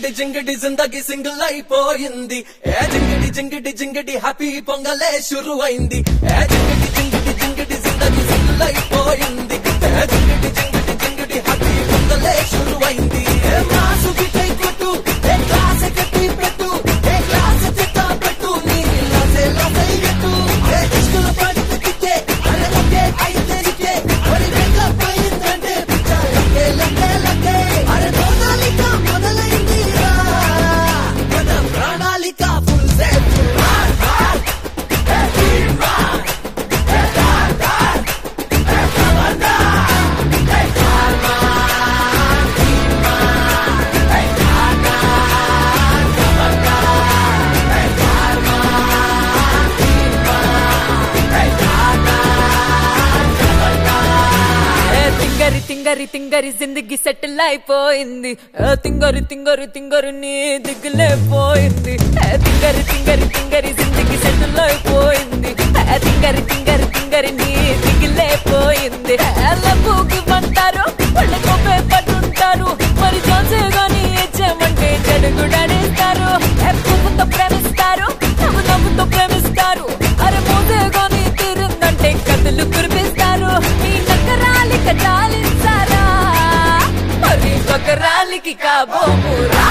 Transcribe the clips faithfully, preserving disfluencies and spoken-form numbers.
జింగడి జింగడి జిందగీ single అయిపోయింది. ఏ జింగడి జింగడి జింగడి happy పొంగలే షురు అయింది. ఏ జింగడి జింగడి జింగడి జిందగీ single అయిపోయింది. ఏ జింగడి జింగడి జింగడి హ్యాపీ పొంగలే షురు అయింది. ఏ మాసు గిటై కొట్టు, ఏ క్లాస్ కట్టి పెట్టు, ఏ క్లాస్ చెత్త పెట్టు, నీ లాసే లాసే గట్టు. ఏ ఇష్కుల పడితే కిట్టే, అరే లకే అయితే కిట్టే, మరి వెంక పోయిందంటే పిచ్చ లకే లకే లకే. అరే ప్రణాళిక మొదలైంది రా, మన ప్రణాళిక ఫుల్ సేఫ్. తింగరి తింగరి జిందగీ సెటిల్ అయిపోయింది. తింగరి తింగరి తింగరి నీ దిగులేపోయింది. తింగరి తింగరి తింగరి జిందగీ సెటిల్ అయిపోయింది. తింగరి తింగరి తింగరి నీ దిగులేపోయింది. లబ్బుకి పంటారు వాళ్ళకు పేపట్టుంటారు, మరి చాన్సే గానీ ఇచ్చేమంటే చెడుగుడనేస్తారు. పువ్వుతో ప్రేమిస్తారు, నవ్వు నవ్వుతో ప్రేమిస్తారు, అరే మోసే గానీ తీరిందంటే కథలు కురిపిస్తారు. ఈ నగరాలిక చాలించారా, మరి ఒకరాలికి కాబోమురా.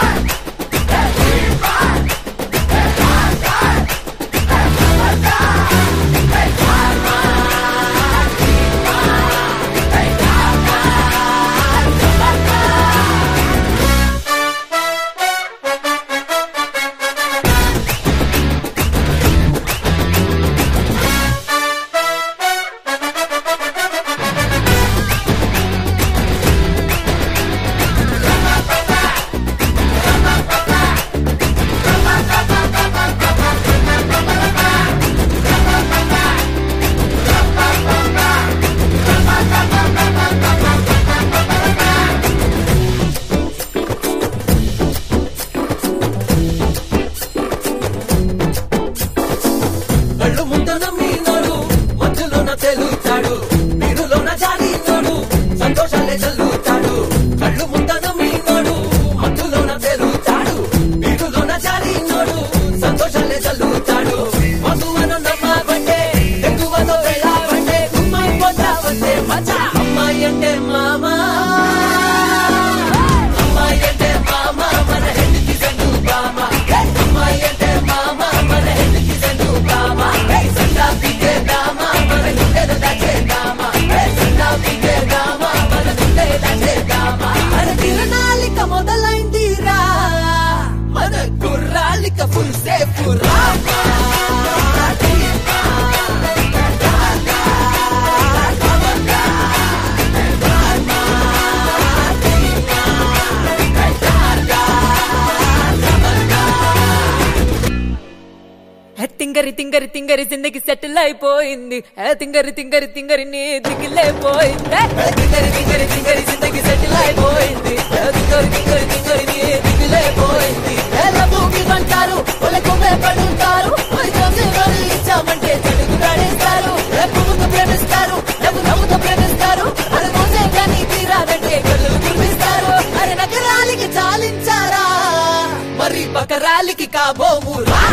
కళ్ళు ముందన మీనోడు, మధ్యలోన తెలుతాడు, నీరులోన జారినోడు, సంతోషాలే చల్లుతాడు. కళ్ళు ముందన మీనోడు, మధ్యలోన తెలుతాడు, నీరులోన జారినోడు, సంతోషాలే చల్లుతాడు. మధువన నమ్మవంటే, ఎక్కువలో వెళ్ళావంటే, గుమ్మాయి పోతావంటే మజా. అమ్మాయి అంటే మామా, అమ్మాయి అంటే మామా, మన హెడ్కి సండు బామా. అమ్మాయి అంటే మామా, మన హెడ్కి సండు బామా. సండా పిగే దామా, మన గుండెలు దాచే దామా. సండా పిగే దామా, మన గుండెలు దాచే దామా. అరే తిరణాలిక మొదలైందిరా, మన కుర్రాలిక ఫుల్ సేఫ్ రా. తింగరి తింగరి తింగరి జిందగీ సెటిల్ అయిపోయింది. తింగరి తింగరి తింగరి నీ దిగులేపోయింది. తింగరి తింగరి తింగరి జిందగీ సెటిల్ అయిపోయింది. తింగరి తింగరి తింగరి నీ దిగులేపోయింది. లబ్బుకి పంటారు వాళ్ళకు భయపడుంటారు, మరి చూసేవారు ఇచ్చామంటే చెడుగుడాడేస్తారు. పువ్వుతో ప్రేమిస్తారు, నవ్వు నవ్వుతో ప్రేమిస్తారు, అది మోసే కానీ తీరాలంటే కళ్ళు కురిపిస్తారు. అరే నగరాలికి చాలించారా, మరి పకరాలికి కాబోమురా.